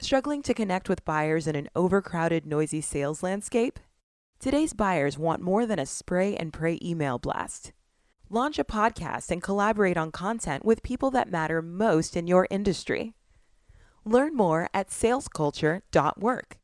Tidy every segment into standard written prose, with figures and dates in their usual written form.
Struggling to connect with buyers in an overcrowded, noisy sales landscape? Today's buyers want more than a spray and pray email blast. Launch a podcast and collaborate on content with people that matter most in your industry. Learn more at salesculture.work.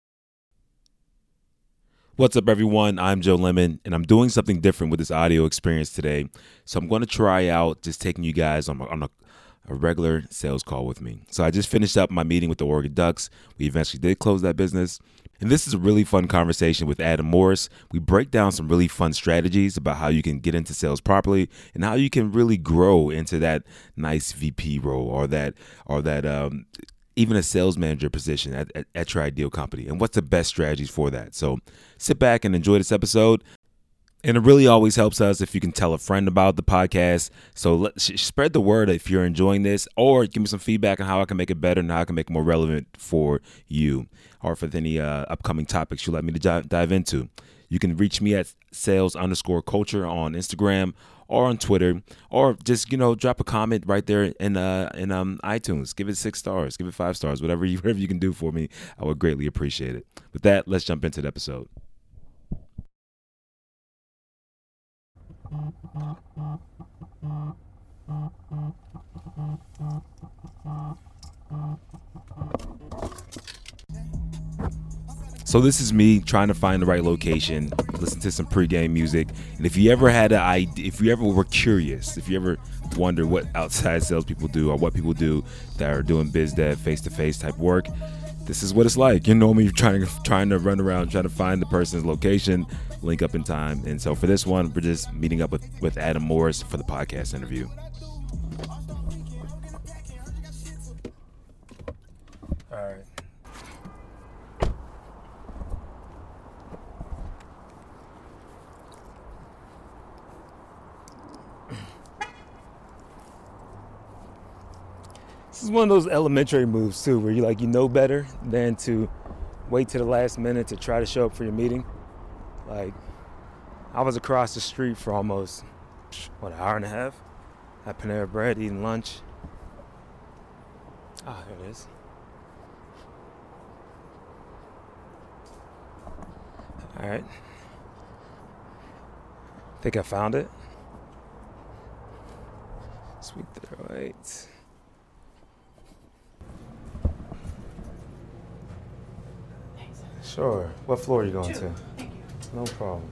What's up, everyone? I'm Joe Lemon, and I'm doing something different with this audio experience today. So I'm going to try out just taking you guys on a regular sales call with me. So I just finished up my meeting with the Oregon Ducks. We eventually did close that business. And this is a really fun conversation with Adam Morris. We break down some really fun strategies about how you can get into sales properly and how you can really grow into that nice VP role or that even a sales manager position at your ideal company, and what's the best strategies for that. So sit back and enjoy this episode. And it really always helps us if you can tell a friend about the podcast. So spread the word if you're enjoying this, or give me some feedback on how I can make it better and how I can make it more relevant for you, or for any upcoming topics you'd like me to dive into. You can reach me at sales_culture on Instagram or on Twitter, or just, drop a comment right there in iTunes. Give it 6 stars, give it 5 stars, whatever you can do for me. I would greatly appreciate it. With that, let's jump into the episode. So this is me trying to find the right location, listen to some pregame music, and if you ever had an idea, if you ever were curious, if you ever wonder what outside salespeople do or what people do that are doing biz dev, face-to-face type work, this is what it's like. You know me, trying to run around, trying to find the person's location, link up in time. And so for this one, we're just meeting up with Adam Morris for the podcast interview. All right. This is one of those elementary moves too, where you know better than to wait to the last minute to try to show up for your meeting. Like, I was across the street for almost, an hour and a half at Panera Bread eating lunch. Ah, there it is. All right. Think I found it. Sweet 308. Sure. What floor are you going 2. to? Thank you. No problem.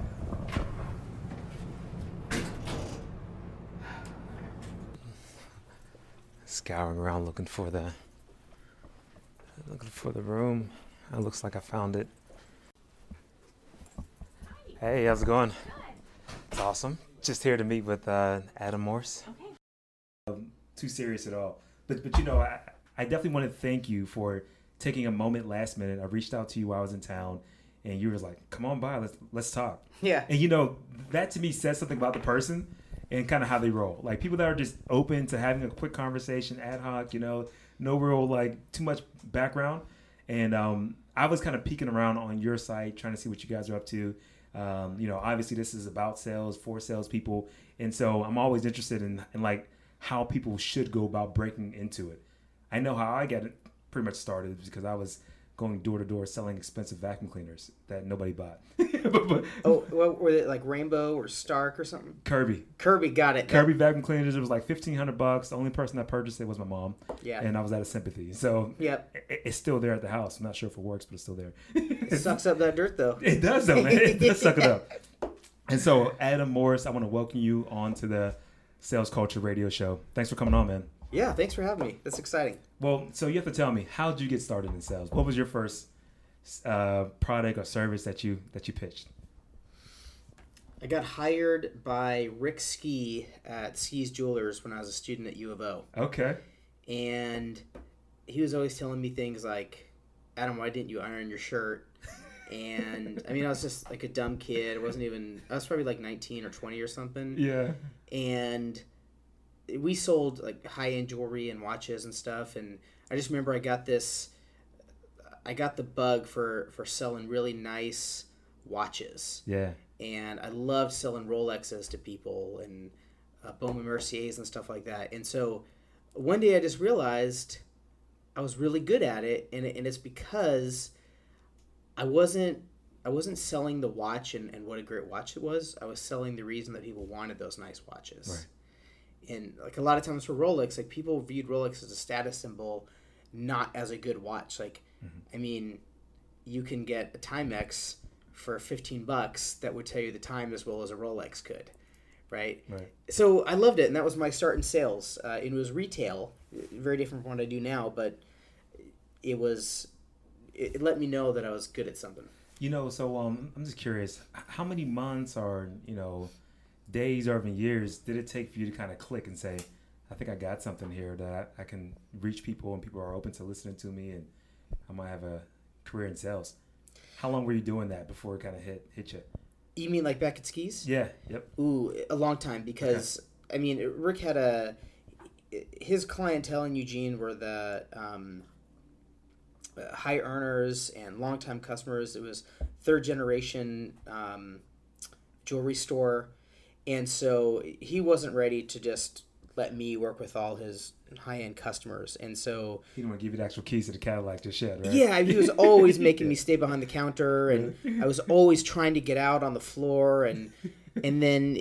Scouring around looking for the room. It looks like I found it. Hey, how's it going? Good. It's awesome. Just here to meet with Adam Morris. Okay. Too serious at all. But I definitely want to thank you for taking a moment last minute. I reached out to you while I was in town, and you were like, "Come on by, let's talk." Yeah. And that to me says something about the person and kind of how they roll. Like, people that are just open to having a quick conversation, ad hoc, no real too much background. And I was kind of peeking around on your site, trying to see what you guys are up to. Obviously this is about sales for salespeople, and so I'm always interested in how people should go about breaking into it. I know how I got it pretty much started because I was going door to door selling expensive vacuum cleaners that nobody bought. Oh, well, were they like Rainbow or Stark or something? Kirby, got it. Kirby vacuum cleaners. It was like $1,500. The only person that purchased it was my mom. Yeah. And I was out of sympathy. So Yep. It's still there at the house. I'm not sure if it works, but it's still there. It sucks up that dirt though. It does though, man. It does suck it up. And so, Adam Morris, I want to welcome you on to the Sales Culture Radio Show. Thanks for coming on, man. Yeah, thanks for having me. That's exciting. Well, so you have to tell me, how did you get started in sales? What was your first product or service that you pitched? I got hired by Rick Ski at Ski's Jewelers when I was a student at U of O. Okay. And he was always telling me things like, "Adam, why didn't you iron your shirt?" And I was just like a dumb kid. I was probably like 19 or 20 or something. Yeah. And we sold like high-end jewelry and watches and stuff, and I just remember I got the bug for selling really nice watches. Yeah. And I loved selling Rolexes to people and Baume & Merciers and stuff like that. And so one day I just realized I was really good at it, and it's because I wasn't selling the watch and what a great watch it was. I was selling the reason that people wanted those nice watches. Right. And like a lot of times for Rolex, like people viewed Rolex as a status symbol, not as a good watch. Like, I mean, you can get a Timex for $15 that would tell you the time as well as a Rolex could, right? Right. So I loved it, and that was my start in sales. It was retail, very different from what I do now, but it let me know that I was good at something. So I'm just curious, how many months or days or even years did it take for you to kind of click and say, I think I got something here that I can reach people and people are open to listening to me and I might have a career in sales? How long were you doing that before it kind of hit you? You mean like back at Skis? Yeah. Yep. Ooh, a long time, because I mean, Rick had his clientele in Eugene were the high earners and longtime customers. It was third generation jewelry store, and so he wasn't ready to just let me work with all his high-end customers. And so he didn't want to give you the actual keys to the Cadillac just yet, right? Yeah, he was always making me stay behind the counter, and I was always trying to get out on the floor, and then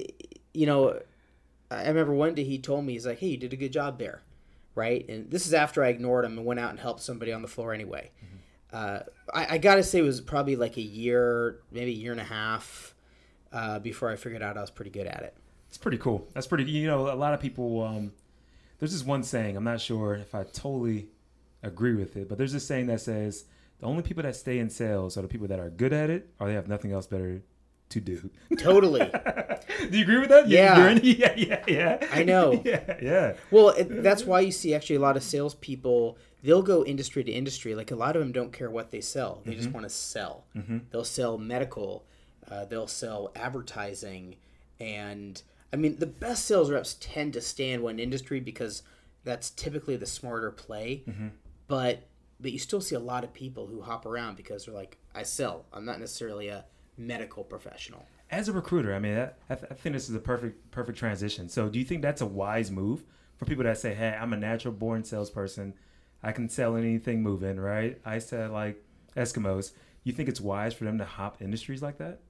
I remember one day he told me, he's like, hey, you did a good job there, right? And this is after I ignored him and went out and helped somebody on the floor anyway. I gotta say it was probably like a year, maybe a year and a half before I figured out I was pretty good at it. It's pretty cool. That's pretty, a lot of people, there's this one saying, I'm not sure if I totally agree with it, but there's this saying that says the only people that stay in sales are the people that are good at it or they have nothing else better to do. Totally. Do you agree with that? Yeah. Yeah. I know. Yeah. Well, that's why you see actually a lot of salespeople, they'll go industry to industry. Like a lot of them don't care what they sell. They just want to sell. They'll sell medical. They'll sell advertising. And I mean, the best sales reps tend to stay in one industry because that's typically the smarter play. But you still see a lot of people who hop around because they're like, I sell. I'm not necessarily a medical professional. As a recruiter, I mean, I think this is a perfect transition. So do you think that's a wise move for people that say, hey, I'm a natural born salesperson. I can sell anything moving, right? I sell like Eskimos. You think it's wise for them to hop industries like that?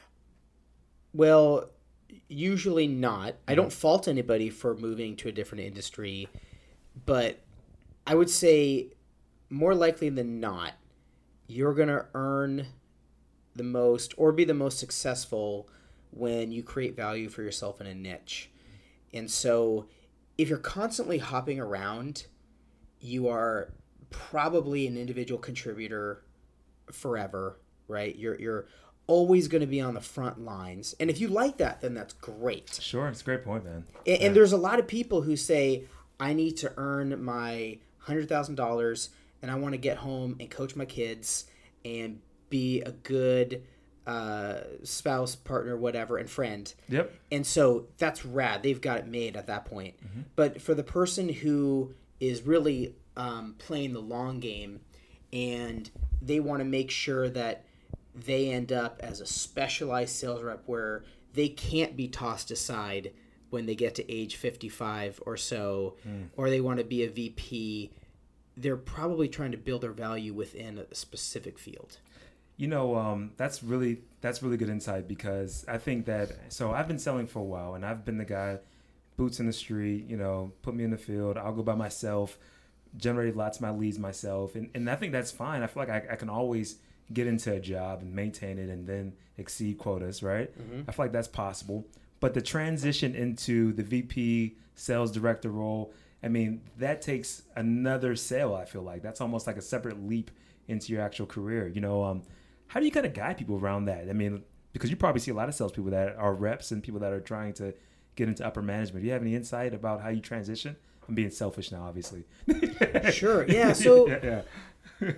Well, usually not. I don't fault anybody for moving to a different industry, but I would say more likely than not, you're going to earn the most or be the most successful when you create value for yourself in a niche. And so if you're constantly hopping around, you are probably an individual contributor forever, right? You're always going to be on the front lines. And if you like that, then that's great. Sure. It's a great point, man. And there's a lot of people who say, I need to earn my $100,000 and I want to get home and coach my kids and be a good spouse, partner, whatever, and friend. Yep. And so that's rad. They've got it made at that point. But for the person who is really playing the long game and they want to make sure that they end up as a specialized sales rep where they can't be tossed aside when they get to age 55 or so, or they want to be a VP, they're probably trying to build their value within a specific field. That's really good insight because I think that, so I've been selling for a while and I've been the guy, boots in the street, put me in the field. I'll go by myself, generate lots of my leads myself. And I think that's fine. I feel like I can always get into a job and maintain it and then exceed quotas, right? I feel like that's possible. But the transition into the VP sales director role, I mean, that takes another sale, I feel like. That's almost like a separate leap into your actual career. How do you kind of guide people around that? I mean, because you probably see a lot of salespeople that are reps and people that are trying to get into upper management. Do you have any insight about how you transition? I'm being selfish now, obviously. Sure. Yeah. So yeah.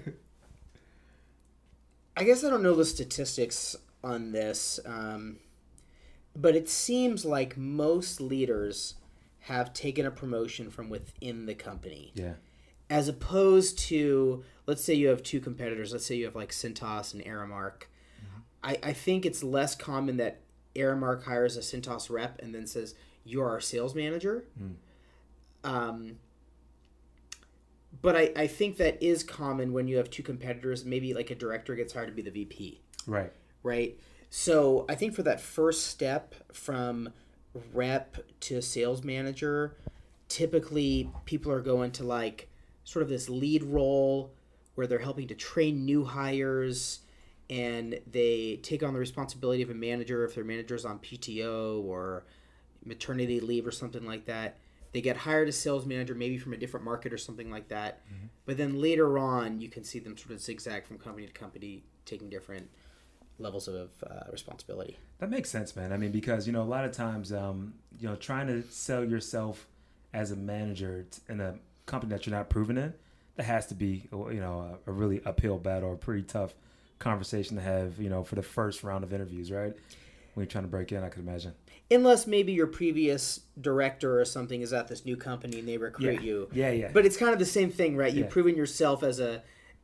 I guess I don't know the statistics on this, but it seems like most leaders have taken a promotion from within the company. Yeah. As opposed to, let's say you have two competitors. Let's say you have like Cintas and Aramark. I think it's less common that Aramark hires a Cintas rep and then says, you're our sales manager. But I think that is common when you have two competitors. Maybe like a director gets hired to be the VP. Right. Right. So I think for that first step from rep to sales manager, typically people are going to like sort of this lead role where they're helping to train new hires, and they take on the responsibility of a manager if their manager's on PTO or maternity leave or something like that. They get hired as sales manager, maybe from a different market or something like that. Mm-hmm. But then later on, you can see them sort of zigzag from company to company, taking different levels of responsibility. That makes sense, man. I mean, because, a lot of times, trying to sell yourself as a manager in a company that you're not proven in, that has to be, a really uphill battle or a pretty tough conversation to have, for the first round of interviews, right? When you're trying to break in, I could imagine. Unless maybe your previous director or something is at this new company and they recruit you. Yeah. But it's kind of the same thing, right? You've proven yourself as a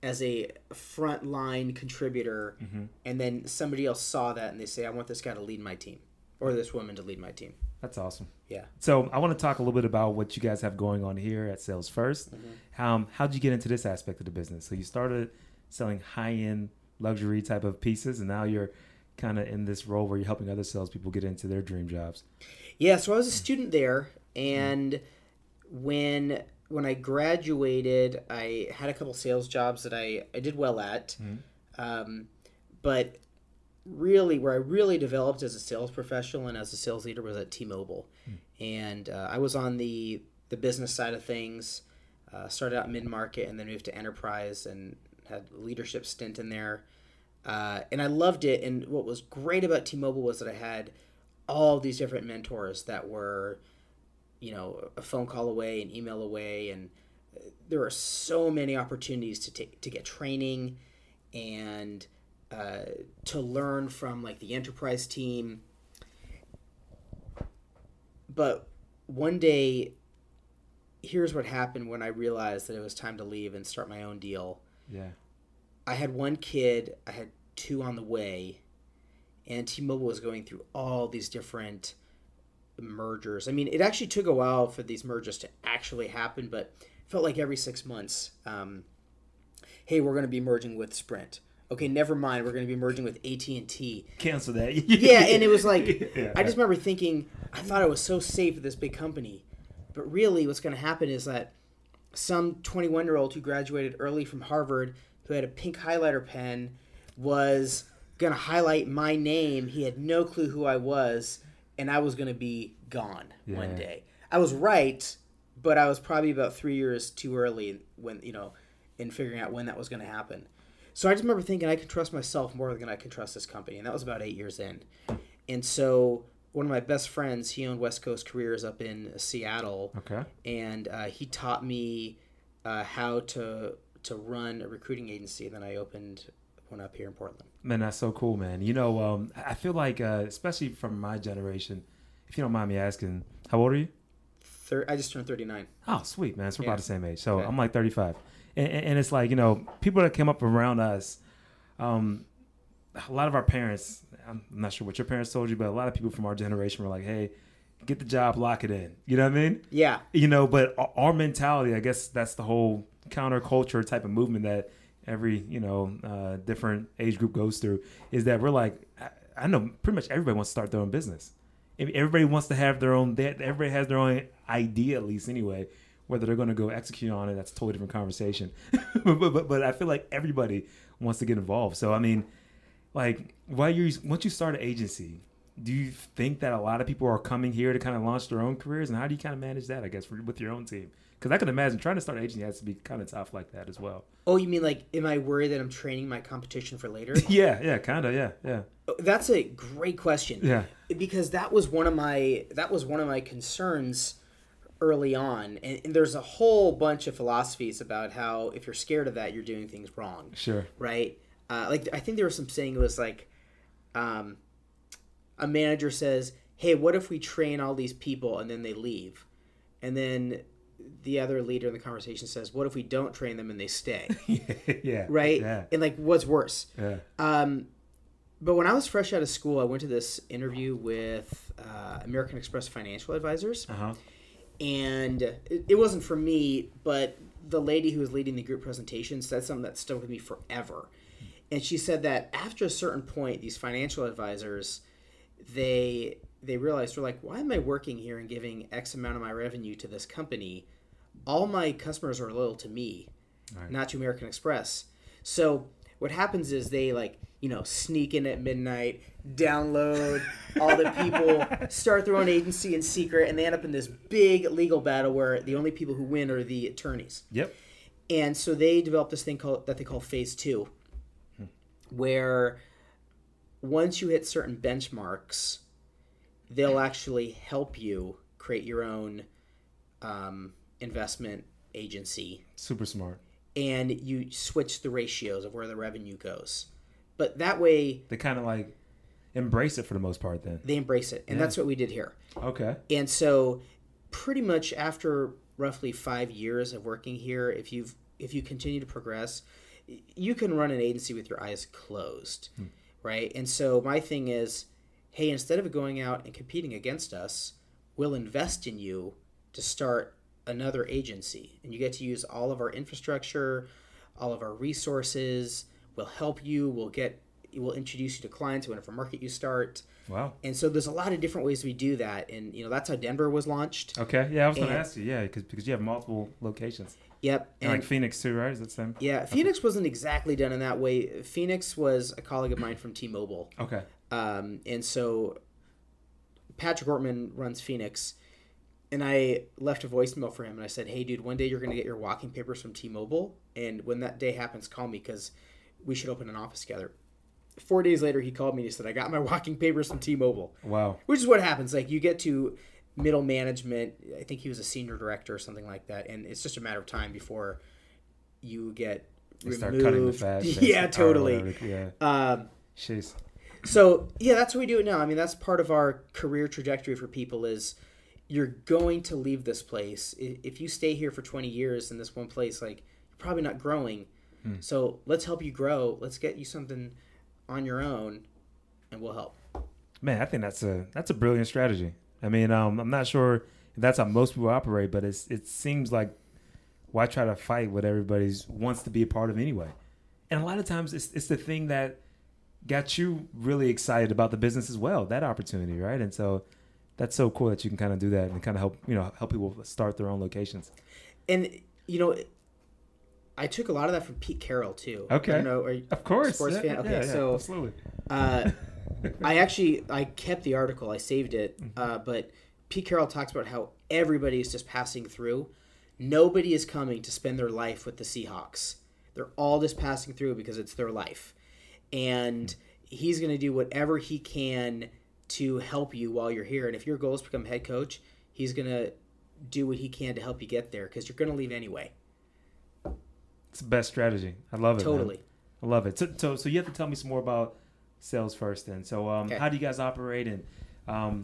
frontline contributor, mm-hmm. and then somebody else saw that and they say, I want this guy to lead my team, or this woman to lead my team. That's awesome. Yeah. So I want to talk a little bit about what you guys have going on here at Sales First. Mm-hmm. How'd you get into this aspect of the business? So you started selling high-end luxury type of pieces, and now you're kind of in this role where you're helping other salespeople get into their dream jobs. Yeah, so I was a student there, and when I graduated, I had a couple sales jobs that I did well at, but really where I really developed as a sales professional and as a sales leader was at T-Mobile. And I was on the business side of things, started out mid-market and then moved to enterprise and had a leadership stint in there. And I loved it. And what was great about T-Mobile was that I had all these different mentors that were, a phone call away, an email away. And there were so many opportunities to get training and to learn from like the enterprise team. But one day, here's what happened when I realized that it was time to leave and start my own deal. Yeah. I had one kid, I had two on the way, and T-Mobile was going through all these different mergers. I mean, it actually took a while for these mergers to actually happen, but it felt like every 6 months, hey, we're going to be merging with Sprint. Okay, never mind, we're going to be merging with AT&T. Cancel that. Yeah, and it was like, I just remember thinking, I thought I was so safe with this big company. But really what's going to happen is that some 21-year-old who graduated early from Harvard, who had a pink highlighter pen, was going to highlight my name. He had no clue who I was, and I was going to be gone one day. I was right, but I was probably about 3 years too early when, in figuring out when that was going to happen. So I just remember thinking I can trust myself more than I can trust this company, and that was about 8 years in. And so one of my best friends, he owned West Coast Careers up in Seattle. Okay. And he taught me how to run a recruiting agency. And then I opened one up here in Portland. Man, that's so cool, man. I feel like, especially from my generation, if you don't mind me asking, how old are you? I just turned 39. Oh, sweet, man. So we're about the same age. So I'm like 35. And it's like, people that came up around us, a lot of our parents, I'm not sure what your parents told you, but a lot of people from our generation were like, hey, get the job, lock it in. You know what I mean? Yeah. But our mentality, I guess that's the whole counterculture type of movement that every, different age group goes through, is that we're like, I know pretty much everybody wants to start their own business. Everybody wants to have their own, everybody has their own idea, at least anyway. Whether they're going to go execute on it, that's a totally different conversation. but I feel like everybody wants to get involved. So, I mean, like, once you start an agency, do you think that a lot of people are coming here to kind of launch their own careers? And how do you kind of manage that, I guess, with your own team? Because I can imagine trying to start an agency has to be kind of tough like that as well. Oh, you mean like, am I worried that I'm training my competition for later? Yeah, kind of, yeah. That's a great question. Yeah. Because that was one of my concerns early on, and there's a whole bunch of philosophies about how if you're scared of that, you're doing things wrong. Sure. Right? Like, I think there was some saying, it was like, a manager says, hey, what if we train all these people and then they leave? And then the other leader in the conversation says, what if we don't train them and they stay? Yeah. Right? Yeah. And like, what's worse? Yeah. But when I was fresh out of school, I went to this interview with American Express Financial Advisors. Uh-huh. And it wasn't for me, but the lady who was leading the group presentation said something that stuck with me forever. And she said that after a certain point, these financial advisors, they realized, they're like, why am I working here and giving X amount of my revenue to this company? All my customers are loyal to me, right, not to American Express. So what happens is they sneak in at midnight, download all the people, start their own agency in secret, and they end up in this big legal battle where the only people who win are the attorneys. Yep. And so they developed this thing that they call Phase 2, where once you hit certain benchmarks, they'll actually help you create your own investment agency. Super smart. And you switch the ratios of where the revenue goes. But that way... They kind of like embrace it for the most part then. They embrace it. And that's what we did here. Okay. And so pretty much after roughly 5 years of working here, if you continue to progress, you can run an agency with your eyes closed, right? And so my thing is, hey, instead of going out and competing against us, we'll invest in you to start another agency. And you get to use all of our infrastructure, all of our resources. We'll help you. We'll introduce you to clients, whatever market you start. Wow. And so there's a lot of different ways we do that. And, that's how Denver was launched. Okay. Yeah, I was going to ask you. Yeah, because you have multiple locations. Yep. And like Phoenix too, right? Is that the same? Yeah. Phoenix wasn't exactly done in that way. Phoenix was a colleague of mine from T-Mobile. Okay. And so Patrick Ortman runs Phoenix. And I left a voicemail for him. And I said, hey, dude, one day you're going to get your walking papers from T-Mobile. And when that day happens, call me because we should open an office together. 4 days later, he called me and he said, I got my walking papers from T-Mobile. Wow. Which is what happens. Like, you get to middle management. I think he was a senior director or something like that. And it's just a matter of time before you get removed. Start cutting the fat. Yeah, totally. Yeah. Jeez. So, yeah, that's what we do now. I mean, that's part of our career trajectory for people is you're going to leave this place. If you stay here for 20 years in this one place, like, you're probably not growing. So let's help you grow. Let's get you something on your own, and we'll help. Man, I think that's a brilliant strategy. I mean, I'm not sure if that's how most people operate, but it seems like why try to fight what everybody wants to be a part of anyway? And a lot of times it's the thing that got you really excited about the business as well, that opportunity, right? And so that's so cool that you can kind of do that and kind of help people start their own locations. And I took a lot of that from Pete Carroll too. Okay. I don't know, are you of course. a sports fan? Okay, so absolutely. I kept the article. I saved it. But Pete Carroll talks about how everybody is just passing through. Nobody is coming to spend their life with the Seahawks. They're all just passing through because it's their life. And he's going to do whatever he can to help you while you're here. And if your goal is to become head coach, he's going to do what he can to help you get there because you're going to leave anyway. It's the best strategy. I love it. Totally. Man. I love it. So you have to tell me some more about sales first then. So how do you guys operate and